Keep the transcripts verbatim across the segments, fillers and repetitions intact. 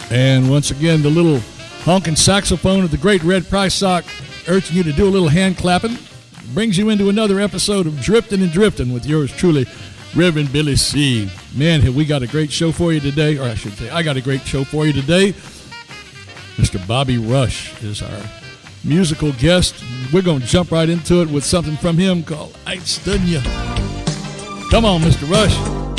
And once again, the little honking saxophone of the great Red Price Sock urging you to do a little hand clapping brings you into another episode of Drifting and Drifting with yours truly, Reverend Billy C. Man, have we got a great show for you today, or I should say, I got a great show for you today. Mister Bobby Rush is our musical guest. We're going to jump right into it with something from him called I Stood Ya. Come on, Mister Rush.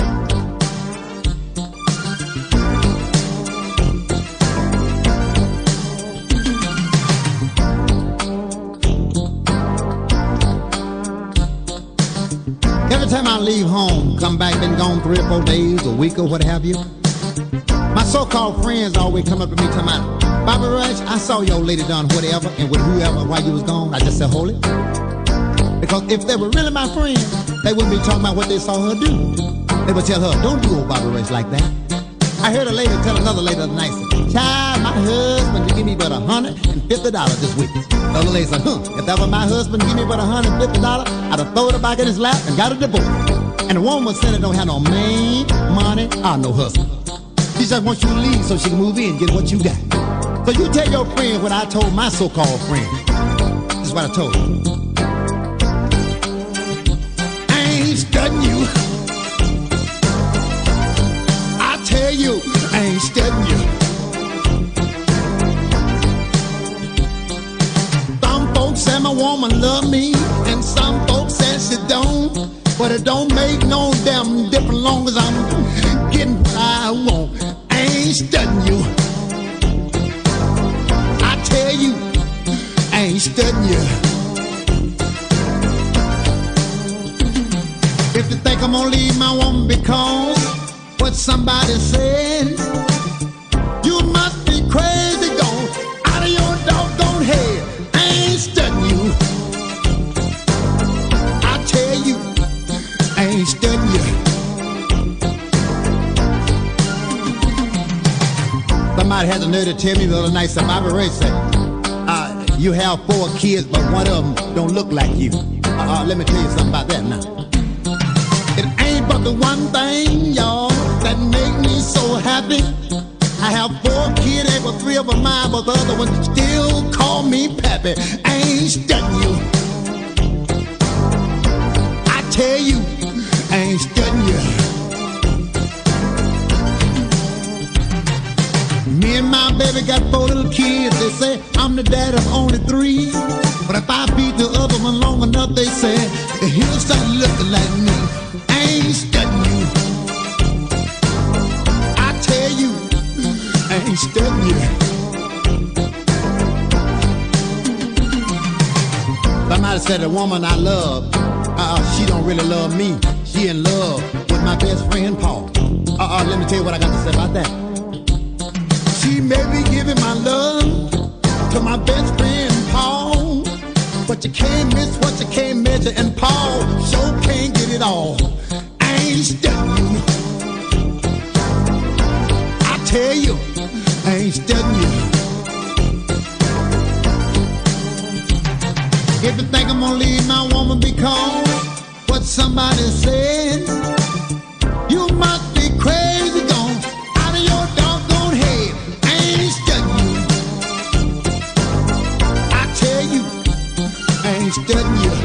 Every time I leave home, come back, been gone three or four days, a week or what have you, my so-called friends always come up to me talking about, Bobby Rush, I saw your lady done whatever and with whoever while you was gone. I just said, hold it. Because if they were really my friends, they wouldn't be talking about what they saw her do. They would tell her, don't do old Bobby Rush like that. I heard a lady tell another lady the other night, child, my husband give me but a hundred and fifty dollars this week. The other lady said, huh, if that was my husband give me but a hundred and fifty dollars, I'd have thrown it back in his lap and got a divorce. And the woman said it don't have no man, money, or no husband. She just wants you to leave so she can move in and get what you got. So you tell your friend what I told my so-called friend. This is what I told her. I ain't studying you. I tell you, I ain't studying you. Some folks say my woman love me, and some folks say she don't. But it don't make no damn difference long as I'm getting what I want. I ain't studying you. I tell you, I ain't studying you. If you think I'm gonna leave my woman because what somebody said, you must be crazy, gone out of your doggone head. I ain't studying you. I tell you, I ain't studying you. Somebody had the nerve to tell me the other night, said, Bobby Ray said, uh, you have four kids, but one of them don't look like you. Uh, uh, let me tell you something about that now. It ain't but the one thing, y'all, that make me so happy. I have four kids, ain't but three of them mine, but the other one still call me Pappy. I ain't studying you. I tell you, I ain't studying you. Me and my baby got four little kids. They say I'm the dad of only three. But if I beat the other one long enough, they say he'll start looking like me. I ain't studying you. I tell you, I ain't studying you. Somebody said the woman I love, uh, she don't really love me. She in love with my best friend Paul. Uh-uh, let me tell you what I got to say about that. She may be giving my love to my best friend Paul, but you can't miss what you can't measure, and Paul sure can't get it all. I ain't studying you. I tell you, I ain't studying you. If you think I'm gonna leave my woman because what somebody said, you must be crazy, gone out of your doggone head. I ain't studying you. I tell you, I ain't studying you.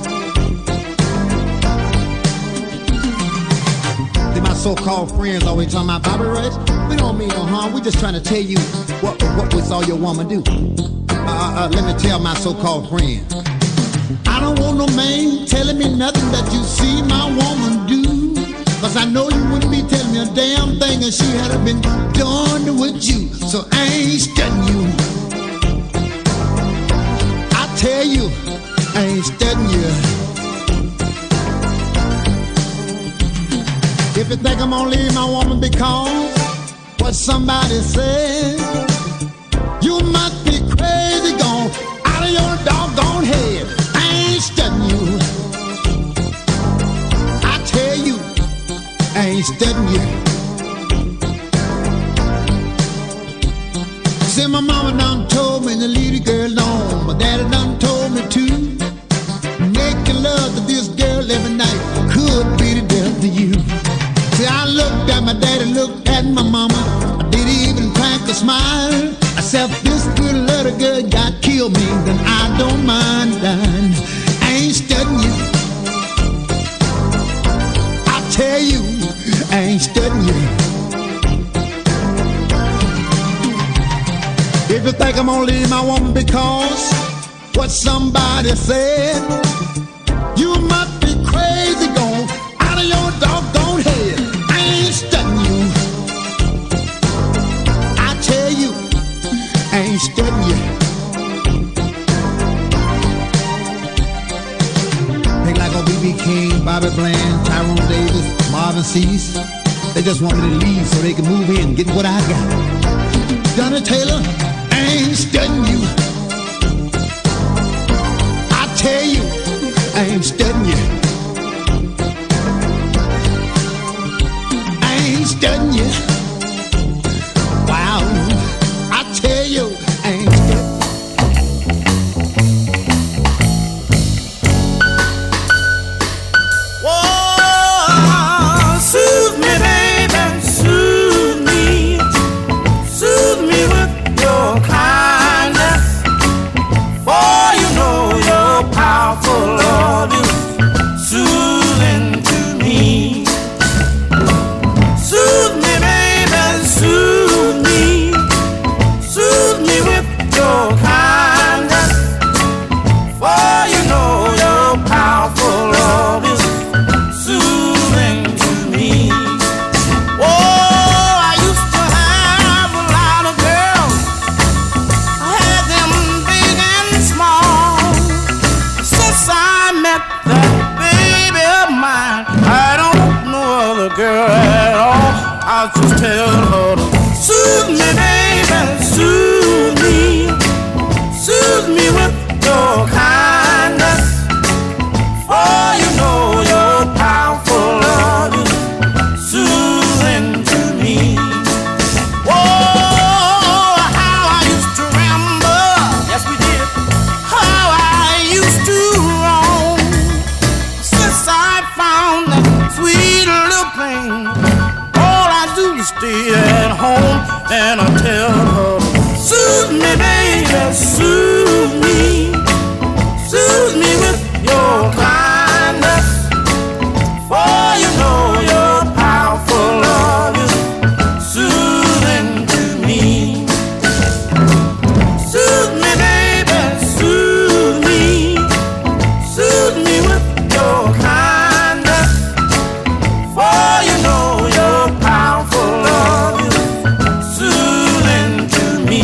See, my so-called friends always talking about Bobby Rush. We don't mean no harm. We just trying to tell you what what we saw your woman do. Uh, uh, let me tell my so-called friends. I don't want no man telling me nothing that you see my woman do. Cause I know you wouldn't be telling me a damn thing if she had been done with you. So I ain't studying you. I tell you, I ain't studying you. If you think I'm gonna leave my woman because what somebody said, you must be crazy, gone out of your doggone head. I ain't studying you. I tell you, I ain't studying you. See, my mama done told me to leave the girl alone. My daddy done told me to. Making love to this girl every night could be the death of you. See, I looked at my daddy, looked at my mama. I didn't even crack a smile. I said, if this good little girl got killed me, then I don't mind dying. I ain't studying you. I tell you, I ain't studying you. If you think I'm gonna leave my woman because what somebody said, you must be crazy, gone out of your doggone head. I ain't studying you. I tell you, I ain't studying you. Think like a B B King, Bobby Bland, Tyrone Davis, Marvin Cease. They just want me to leave so they can move in and get what I got. Johnny Taylor, I ain't studying you. I tell you, I ain't studying you. I ain't studying you. Wow, I tell you, I ain't studying. Whoa, soothe me, baby, soothe me, soothe me with your kindness, for you know you're powerful, Lord, is soothing to me. Soothe me, baby, soothe me, soothe me with your kindness, for you know you're powerful, Lord, is soothing to me. Oh, I used to have a lot of girls. I had them big and small. Since I met that baby of mine, I don't want no other girl at all. I'll just tell her to soothe me, baby, soothe me, soothe me with your kindness, for you know you're powerful, Lord, is soothing to me. Oh, how I used to ramble, yes we did, how I used to roam. Since I found that sweet little thing, all I do is stay at home and I tell her, soothe me, baby, soothe me, soothe me with your kindness, for you know you're powerful, Lord, is soothing to me. Soothe me, baby, soothe me, soothe me with your kindness, for you know you're powerful, Lord, is soothing to me.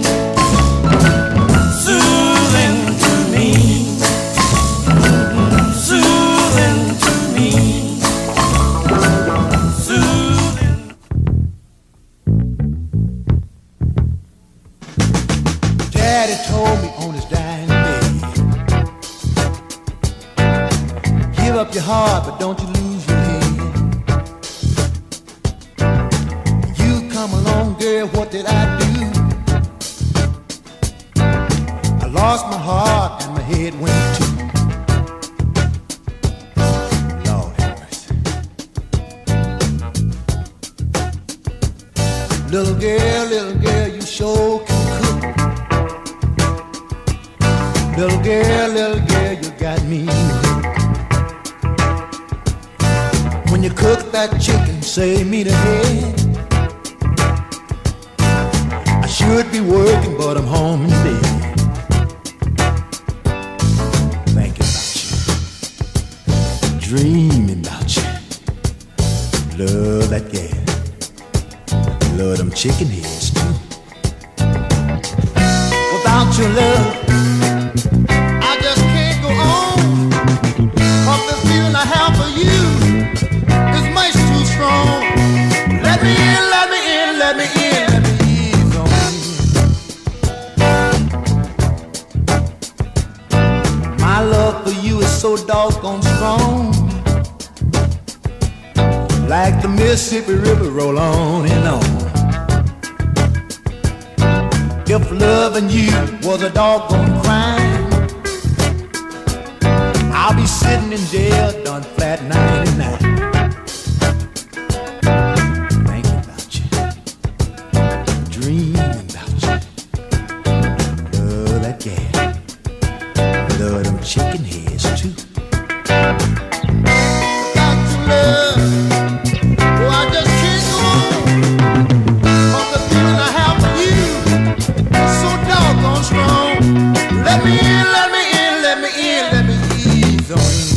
Soothing to me. Soothing to me. Soothing. Daddy told me on his dying day, give up your heart, but don't you lose your head. You come along, girl, what did I do? I lost my heart and my head went too. Lord have mercy. Little girl, little girl, you sure can cook. Little girl, little girl, you got me hooked. When you cook that chicken, save me the head. I should be working, but I'm home in bed. Thinking about you, dreaming about you. Love that gal, love them chicken heads too. Without your love, I just can't go on. Cause this feeling I have for you is much too strong. Let me in, let me in, let me in, let me ease on you. My love for you is so doggone strong. Like the Mississippi River roll on and on. If loving you was a doggone crime, I'll be sitting in jail done flat ninety-nine. Thinking about you, dreaming shaking heads too. Got your love, oh, I just can't go on. From the feeling I have for you, so doggone strong. Let me in, let me in, let me in, let me ease on you.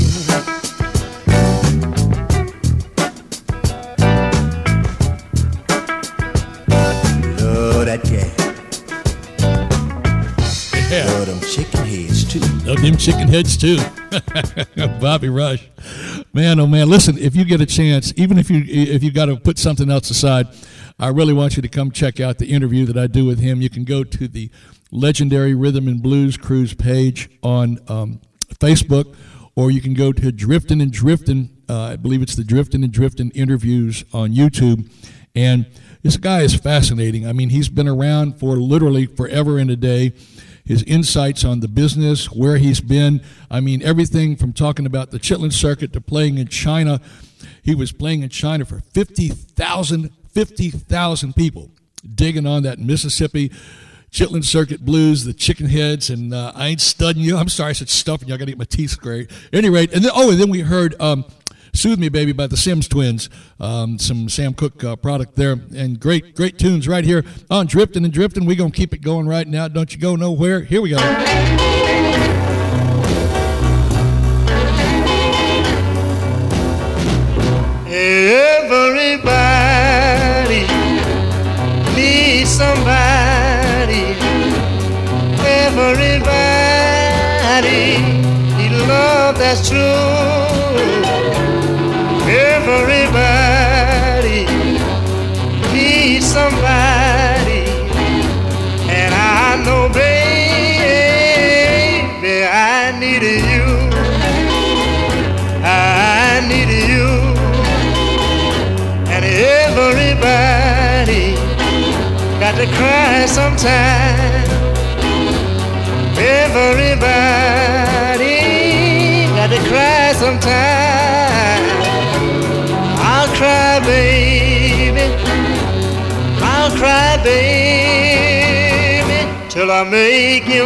Love that gal. Yeah. Love them chicken heads too. Love them chicken heads too. Bobby Rush. Man, oh man, listen, if you get a chance, even if you if you got to put something else aside, I really want you to come check out the interview that I do with him. You can go to the Legendary Rhythm and Blues Cruise page on um, Facebook, or you can go to Driftin' and Driftin', uh, I believe it's the Driftin' and Driftin' interviews on YouTube. And this guy is fascinating. I mean, he's been around for literally forever and a day. His insights on the business, where he's been, I mean, everything from talking about the Chitlin Circuit to playing in China. He was playing in China for fifty thousand, fifty thousand people digging on that Mississippi Chitlin Circuit blues, the chicken heads, and uh, I ain't studying you. I'm sorry I said stuffing you. I got to get my teeth straight. At any rate, and then, oh, and then we heard um, Soothe Me Baby by the Sims Twins, um, some Sam Cooke uh, product there, and great, great tunes right here on Driftin' and Driftin'. We're going to keep it going right now. Don't you go nowhere. Here we go. Everybody needs somebody. Everybody needs love that's true. Everybody needs somebody, and I know, baby, I need you. I need you, and everybody got to cry sometime. Everybody got to cry sometime. I'll cry, baby, I'll cry, baby, till I make you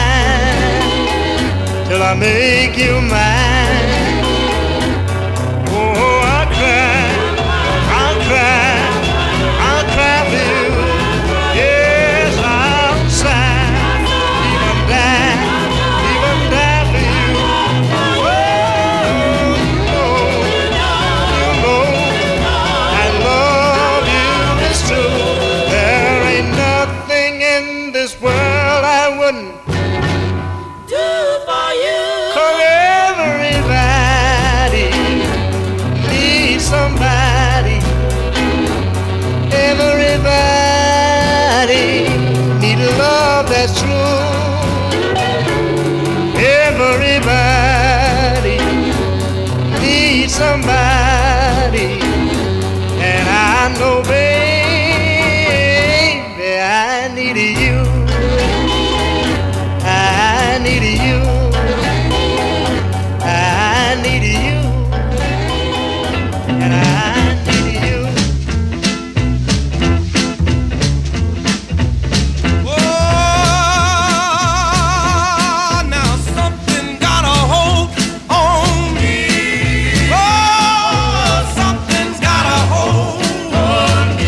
mine, till I make you mine. Oh, I'll cry, I'll cry, I'll cry for you. Yes, I'll sigh, even die, even die for you. Oh, you know, you know, I love you, it's true. There ain't nothing in this world I wouldn't do for you. 'Cause everybody needs somebody. Everybody needs love that's true. Everybody needs somebody, and I know, baby, I need you. I need you. I need you. And I need you. Oh, now something got a hold on me. Oh, something's got a hold on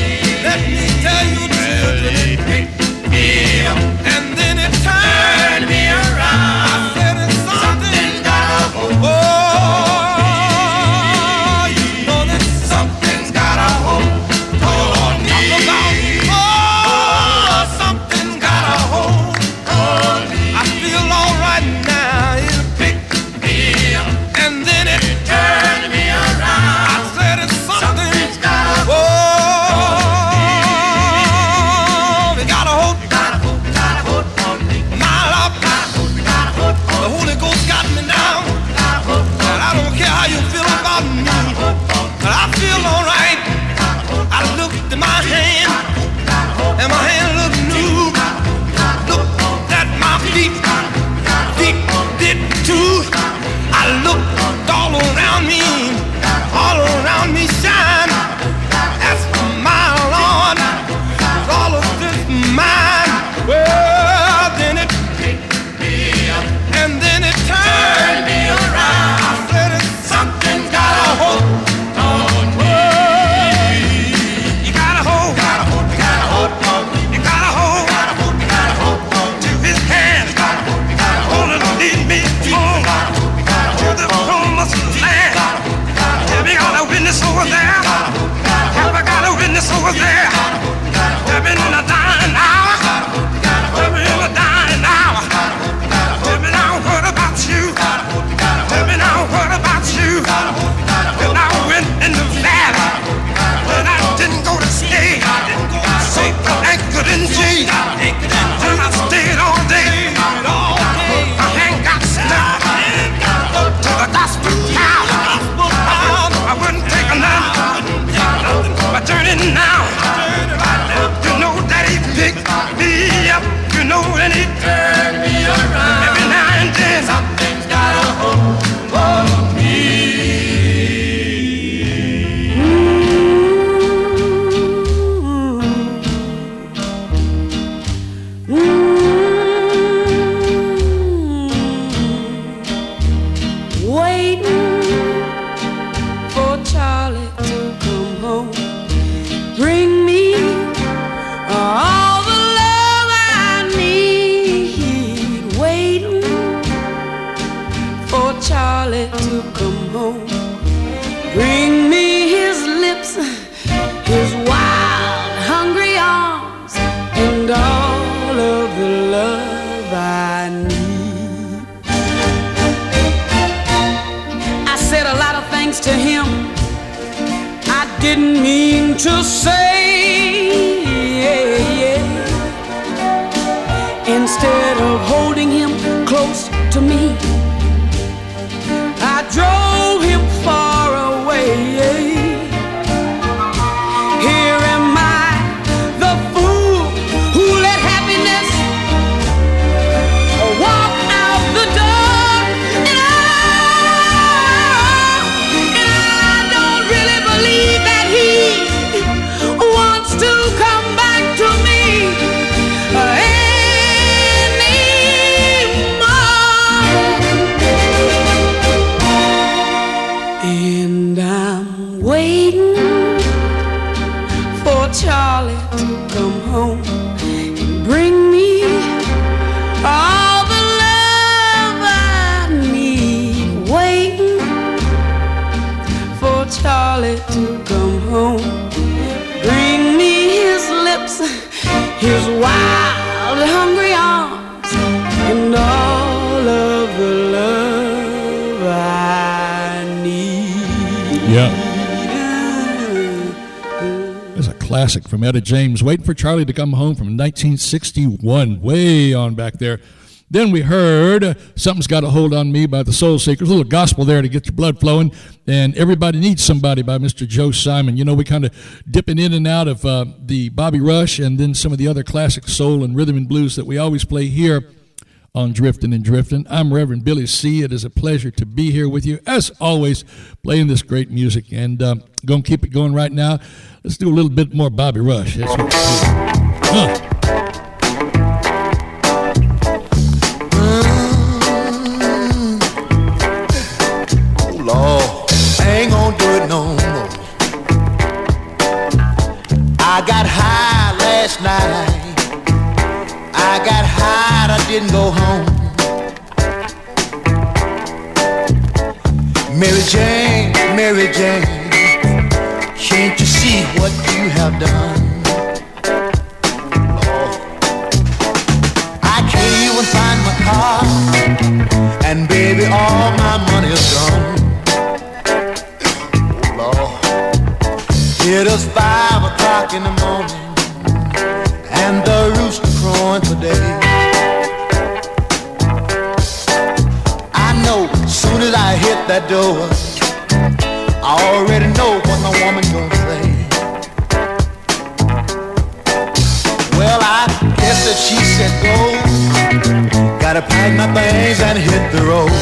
in G. And I stayed all day. I ain't got slept. The gospel power. I wouldn't take a none. My journey now. You know that he picked me up. You know that he turned me around. Every now and then something's got a hold of me. To him, I didn't mean to say, yeah, yeah. Instead of holding him close to me, I drove him far away, yeah. Here am I, the fool who let happiness walk out the door, and I Charlie to come home and bring me all the love I need. Waiting for Charlie to come home, bring me his lips, his wild, hungry arms, and all of the love I need. Yeah. Classic from Etta James, Waiting for Charlie to Come Home from nineteen sixty-one, way on back there. Then we heard Something's Got a Hold on Me by the Soul Seekers, a little gospel there to get your blood flowing, and Everybody Needs Somebody by Mister Joe Simon. You know, we kind of dipping in and out of uh, the Bobby Rush and then some of the other classic soul and rhythm and blues that we always play here on Driftin' and Driftin'. I'm Reverend Billy C. It is a pleasure to be here with you, as always, playing this great music, and uh, going to keep it going right now. Let's do a little bit more Bobby Rush. That's what we do. Huh. Oh, Lord, I ain't gonna do it no more. I got high last night. I got high, I didn't go home. Mary Jane, Mary Jane, can't you see what you have done? Lord, I can't even find my car, and baby, all my money is gone. Oh, Lord, it is five o'clock in the morning, and the rooster crowing today. I know, soon as I hit that door, I already know what my woman gonna say. Well, I guess that she said go, gotta pack my things and hit the road.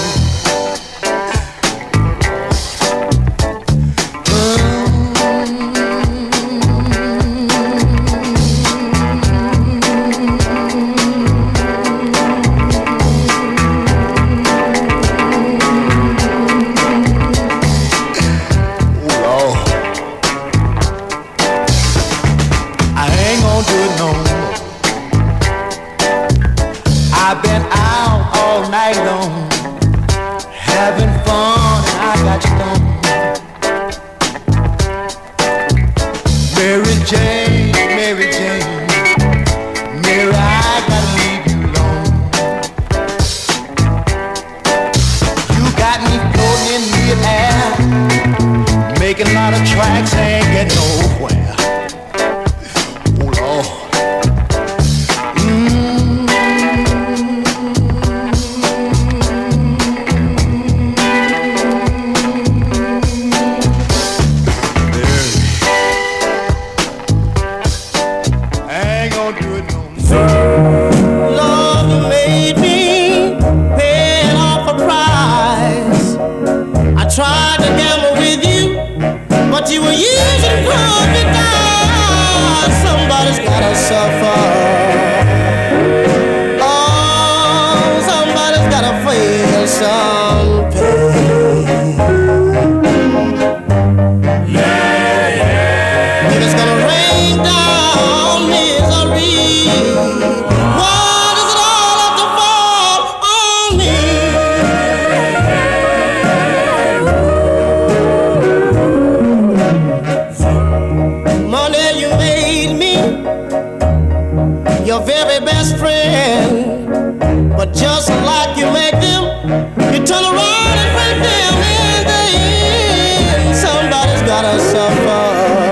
your very best friend. But just like you make them, you turn around and break them in the end. Somebody's gotta suffer.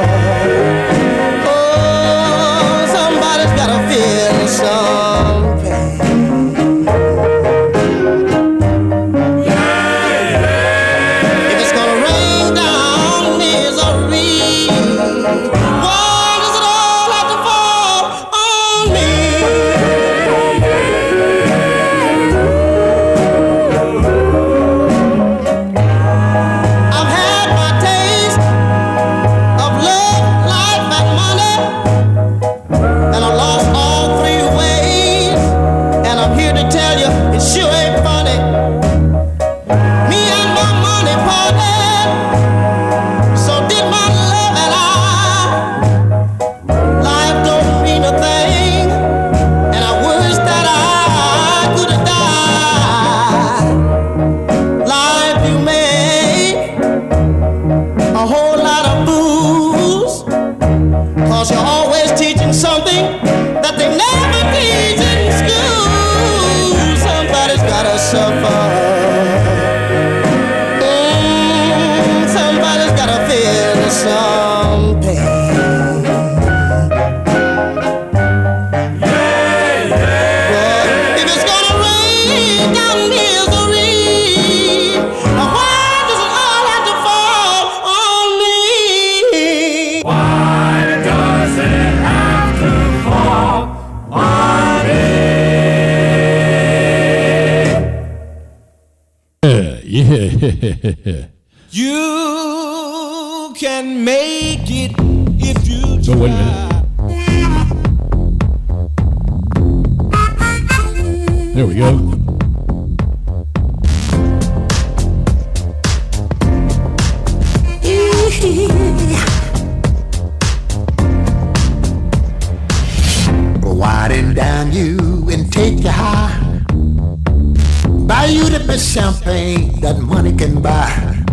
Oh, somebody's gotta feel some pain. If it's gonna rain down misery, why does it all have to fall on me? I've had my taste of love, life, and money, and I lost all three ways. And I'm here to tell you, it sure ain't funny. Me and my money parted, so did my love and I. Life don't mean a thing, and I wish that I could have died. Life you make a whole lot of fools, 'cause you're always teaching something that they never teach in school. Somebody's gotta suffer. Mm, somebody's gotta feel some pain. But if it's gonna rain down misery, why does it all have to fall on me? Why does it have to fall on me? Yeah, yeah. You can make it if you So wait a minute. There we go. Winding down you and take you high. Buy you the best champagne that money can buy.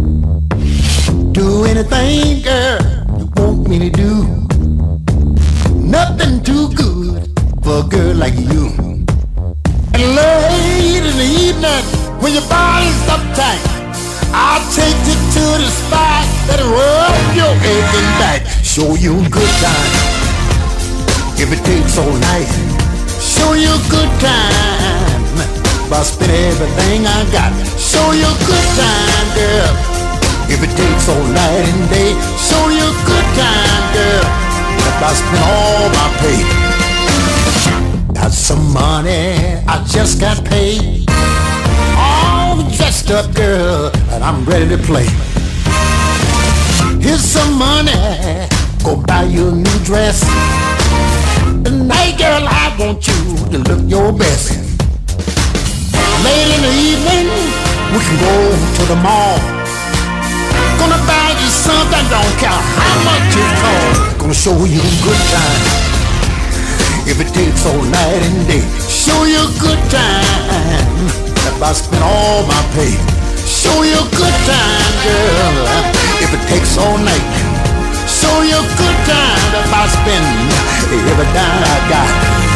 Do anything, girl, you want me to do. Nothing too good for a girl like you. And late in the evening, when your body's uptight, I'll take you to the spot that'll rub your aching back. Show you a good time. If it takes all night, show you a good time. By spending everything I got, show you a good time, girl. If it takes all night and day, show you a good time, girl. If I spend all my pay, got some money, I just got paid. All dressed up, girl, and I'm ready to play. Here's some money, go buy you a new dress. Tonight, girl, I want you to look your best. Late in the evening, we can go to the mall. Gonna buy you something, don't care how much it costs. Gonna show you a good time. If it takes all night and day, show you a good time. If I spend all my pay, show you a good time, girl. If it takes all night, show you a good time. If I spend every dime I got.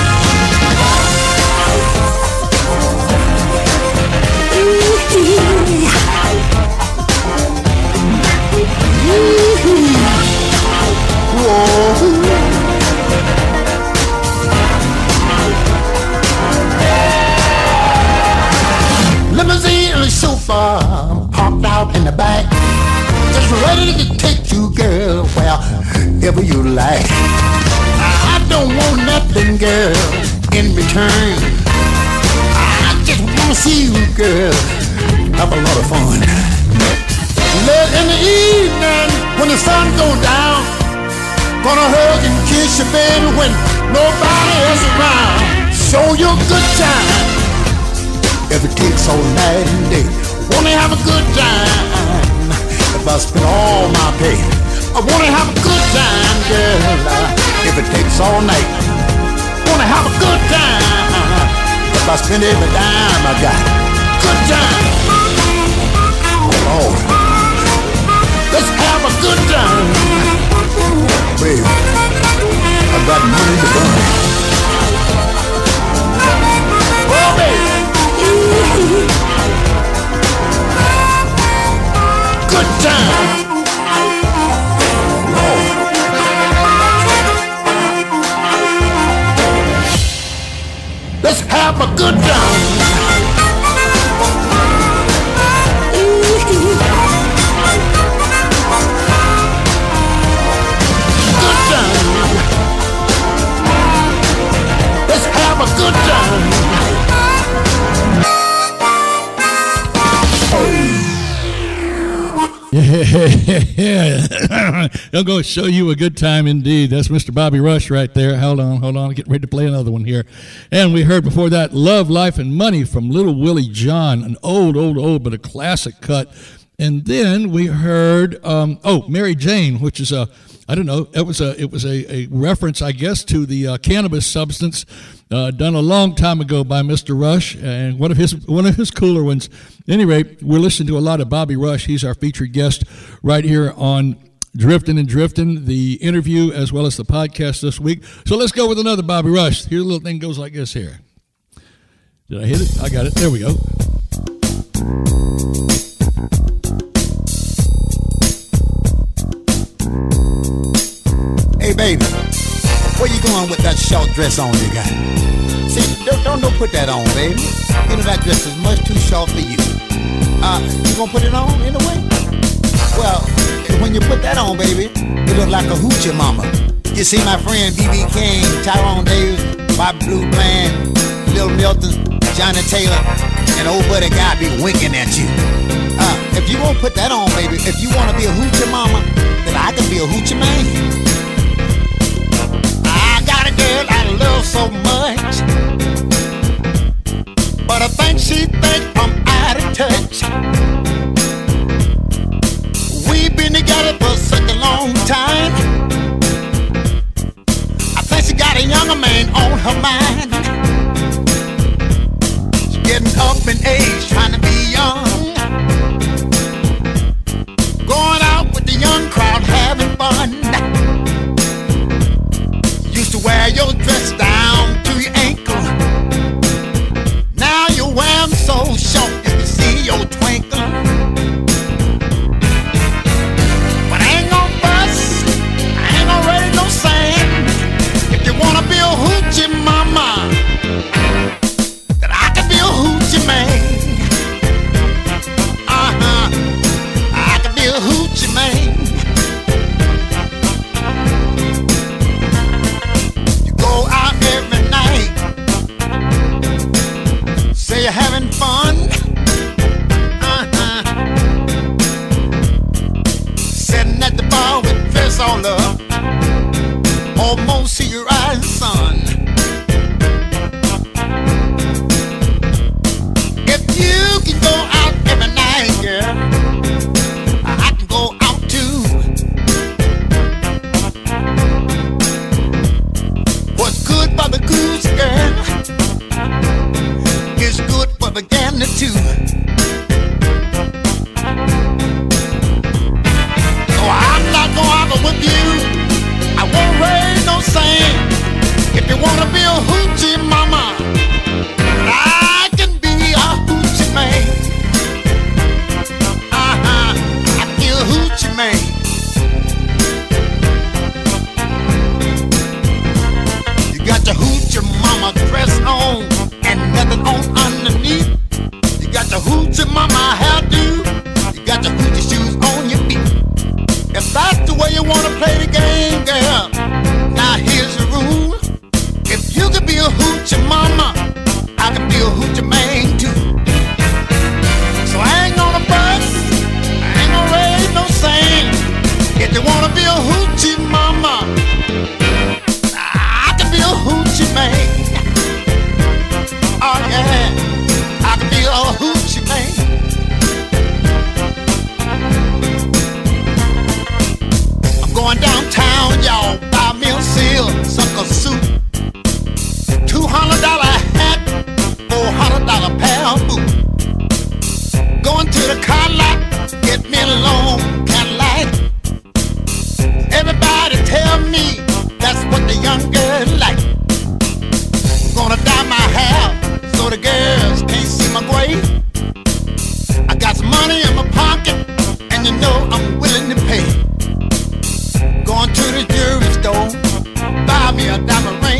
Limousine and chauffeur parked out in the back, just ready to take you, girl, wherever you like. I don't want nothing, girl, in return. I just wanna see you, girl, have a lot of fun. Late in the evening, when the sun goes down, gonna hug and kiss you, baby, when nobody else around. Show you a good time. If it takes all night and day, wanna have a good time. If I spend all my pay, I wanna have a good time, girl. If it takes all night, wanna have a good time. If I spend every dime I got, good time. Oh, let's have a good time, baby. I got money to burn. have a good time. Good time. Let's have a good time. Yeah, I'm going to show you a good time indeed. That's Mister Bobby Rush right there. Hold on, hold on. Getting ready to play another one here. And we heard before that Love, Life, and Money from Little Willie John, an old, old, old, but a classic cut. And then we heard, um, oh, Mary Jane, which is a, I don't know, it was a, it was a, a reference, I guess, to the uh, cannabis substance uh, done a long time ago by Mister Rush, and one of his one of his cooler ones. At any rate, we're listening to a lot of Bobby Rush. He's our featured guest right here on Driftin' and Driftin', the interview as well as the podcast this week. So let's go with another Bobby Rush. Here, the little thing goes like this here. Did I hit it? I got it. There we go. Hey, baby, where you going with that short dress on you got? See, don't, don't, don't put that on, baby. You know that dress is much too short for you. Uh, you gonna put it on anyway? Well, when you put that on, baby, you look like a hoochie mama. You see my friend B B King, Tyrone Davis, Bobby Blue Bland, Lil Milton, Johnny Taylor, and old buddy guy be winking at you. Uh, if you won't put that on, baby, if you wanna be a hoochie mama, then I can be a hoochie man. I got a girl I love so much, but I think she think I'm out of touch. We've been together for such a long time. I think she got a younger man on her mind. She's getting up in age, trying to be young, going out with the young crowd, having fun. Used to wear your dress down to your ankle. Now you wear them so short you can see your twinkle. But I ain't gon' fuss, I ain't gon' raise no sand. If you wanna be a hoochie mama, then I can be a hoochie man. Uh-huh, I can be a hoochie man. Every night, say you're having fun, uh-huh. Sitting at the bar with dress all up, almost see your rising sun. If you can go out every night, girl, I can go out too. What's good for the goose, girl, is good for the gander too. So I'm not gonna argue with you, I won't raise no sand. If you wanna be a hoochie mama, I can be a hoochie man. Uh-huh, I can be a hoochie man. Got your hoochie mama dress on and nothing on underneath. You got your hoochie mama hairdo. You got your hoochie shoes on your feet. If that's the way you wanna play the game, girl, now here's the rule. If you can be a hoochie mama, I can be a hoochie man too. So I ain't gonna fuss, I ain't gonna raise no sand. If you wanna be a hoochie mama, be a hoochie man. Oh yeah, I can be a hoochie man. I'm going downtown, y'all, buy me a seal, sucker suit, two hundred dollar hat, four hundred dollar pair of boots. Going to the car lot, get me a long Cadillac. Everybody tell me that's what the young girl like. Gonna dye my hair so the girls can't see my gray. I got some money in my pocket, and you know I'm willing to pay. Going to the jewelry store, buy me a diamond ring.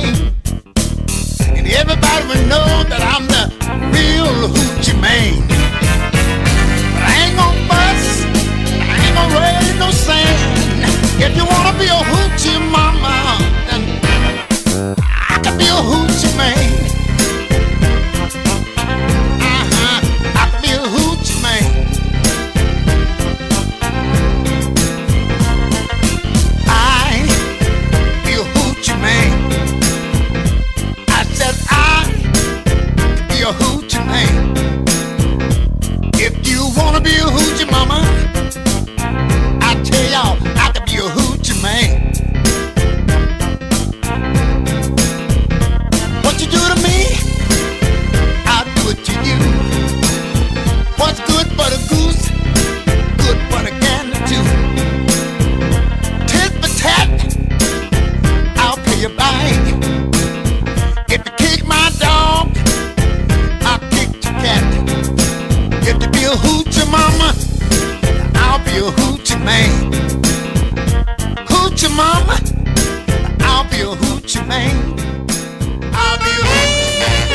a hoochie mama, I'll be a hoochie man. Hoochie mama, I'll be a hoochie man. I'll be a hoochie man.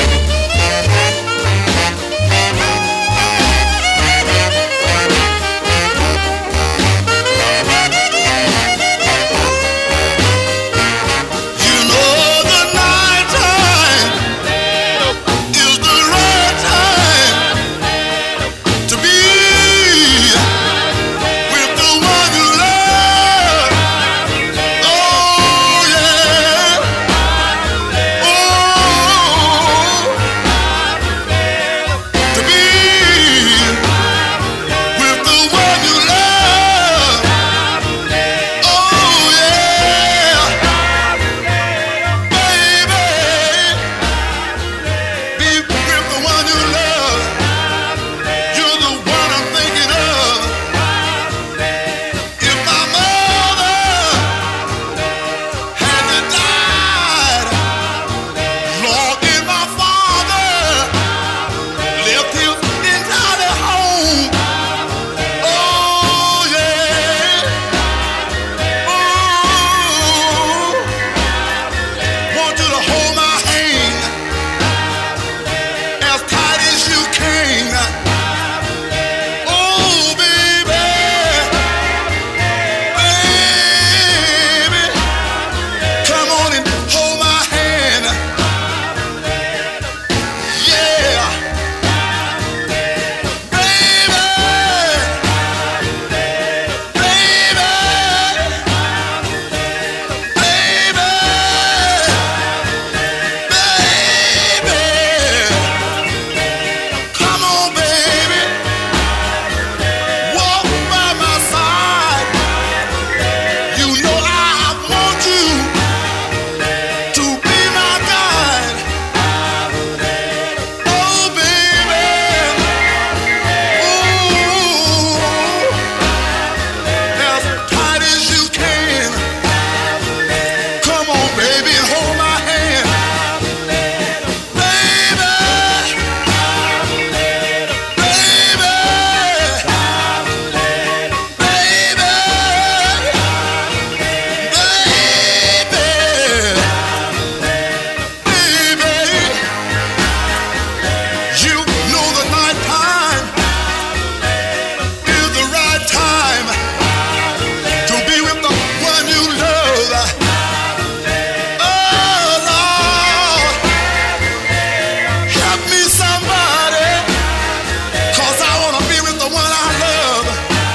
You know the night time is the right time to be with the one you love. Oh yeah. Oh, to be with the one you love. Oh yeah, baby, be with the one you love. You're the one I'm thinking of. If my mother hadn't died, Lord, if my father left his entire home, oh yeah, oh, want you to hold my hand as tight as you can. Oh baby, baby, come on and hold my hand. Yeah, baby, baby, baby, come on, baby, walk by my side. You know I want you to be my guide. Oh baby, ooh, as tight as you can. Come on, baby, and hold my hand. Baby, baby, baby, baby, you know the night time is the right time to be with the one you love. Oh Lord, help me somebody, 'cause I want to be with the one I love.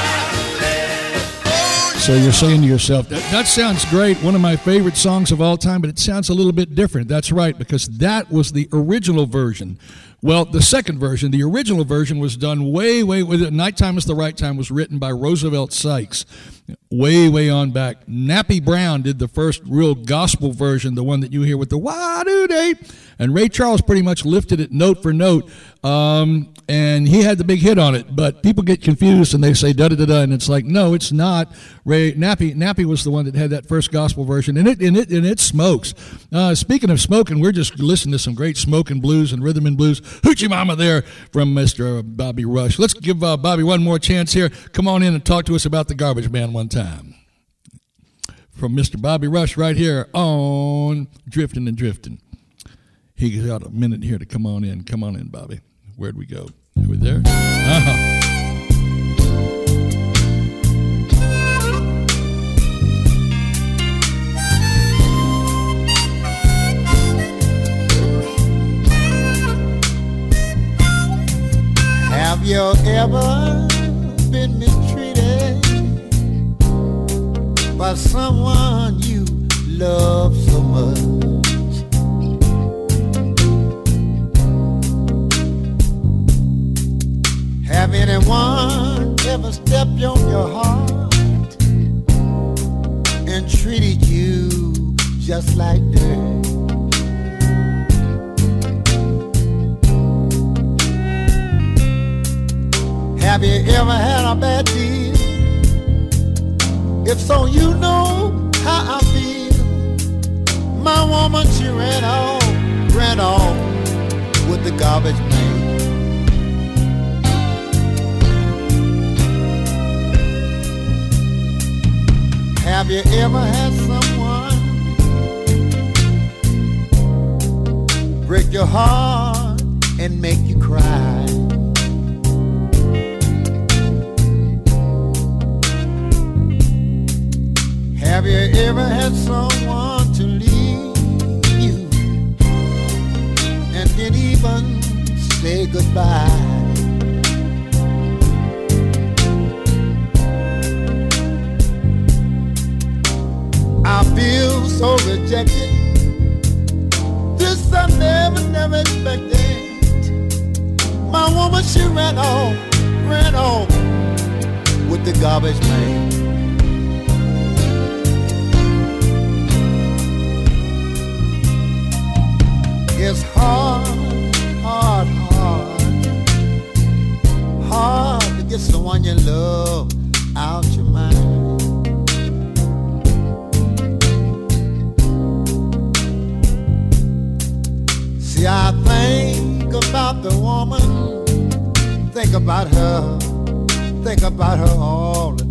Oh, So you're saying to yourself, that, that sounds great, one of my favorite songs of all time, but it sounds a little bit different. That's right, because that was the original version. Well, the second version, the original version was done way, way, way, Nighttime is the Right Time was written by Roosevelt Sykes, way, way on back. Nappy Brown did the first real gospel version, the one that you hear with the wah-doo-day, and Ray Charles pretty much lifted it note for note, um, and he had the big hit on it, but people get confused and they say da-da-da-da, and it's like, no, it's not. Ray Nappy Nappy was the one that had that first gospel version, and it and it, and it smokes. Uh, speaking of smoking, we're just listening to some great smoking blues and rhythm and blues. Hoochie Mama there from Mister Bobby Rush. Let's give uh, Bobby one more chance here. Come on in and talk to us about the Garbage Man one time. From Mister Bobby Rush right here on Drifting and Drifting. He got a minute here to come on in. Come on in, Bobby. Where'd we go? Are we there? Uh-huh. Have you ever been mistreated by someone you love so much? Have anyone ever stepped on your heart and treated you just like dirt? Have you ever had a bad deal? If so, you know how I feel. My woman, she ran off, ran off with the garbage man. Have you ever had someone break your heart and make you cry? Have you ever had someone to leave you and didn't even say goodbye? I feel so rejected. This I never, never expected. My woman, she ran off, ran off with the garbage man. It's hard, hard, hard, hard to get someone you love out your mind. See, I think about the woman, think about her, think about her all the time.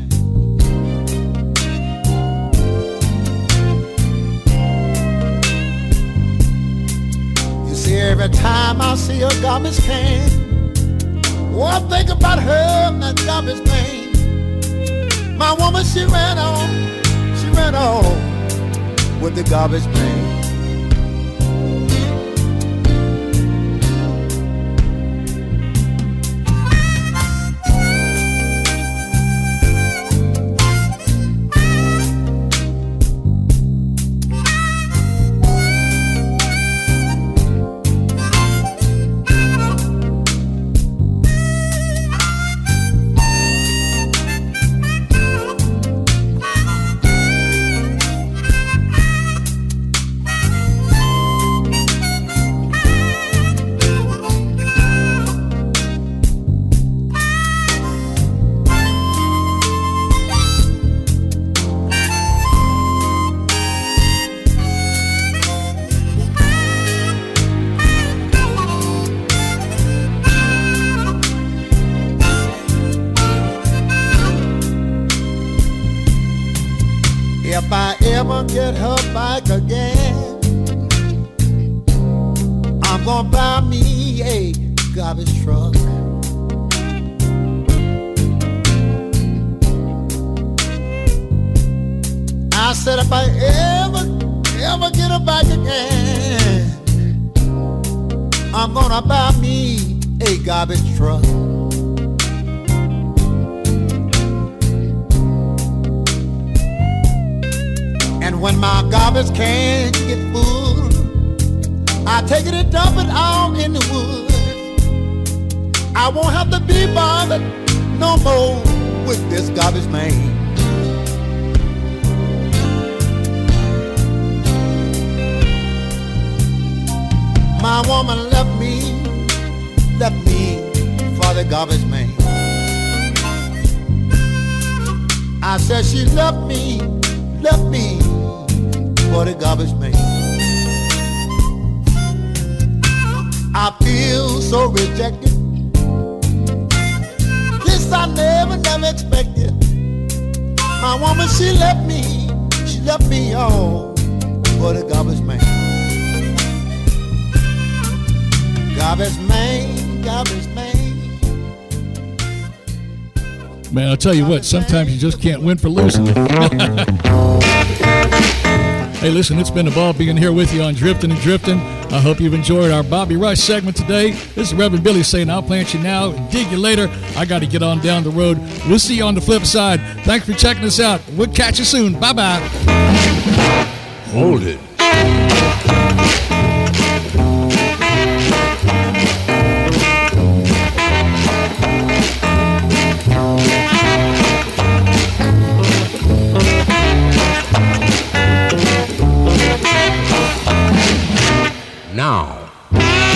You see, every time I see a garbage can, oh, I think about her and that garbage man. My woman, she ran on, she ran on with the garbage man. If I ever get her back again, I'm gonna buy me a garbage truck. I said if I ever, ever get her back again, I'm gonna buy me a garbage truck. And when my garbage can get full, I take it and dump it out in the woods. I won't have to be bothered no more with this garbage man. My woman left me, left me for the garbage man. I said she left me, left me for the garbage man. I feel so rejected. This I never, never expected. My woman, she left me, she left me all for the garbage man. Garbage man, garbage man. Man, I'll tell you what, sometimes you just can't win for losing. Hey, listen, it's been a ball being here with you on Driftin' and Driftin'. I hope you've enjoyed our Bobby Rush segment today. This is Reverend Billy saying I'll plant you now and dig you later. I got to get on down the road. We'll see you on the flip side. Thanks for checking us out. We'll catch you soon. Bye-bye. Hold it. Now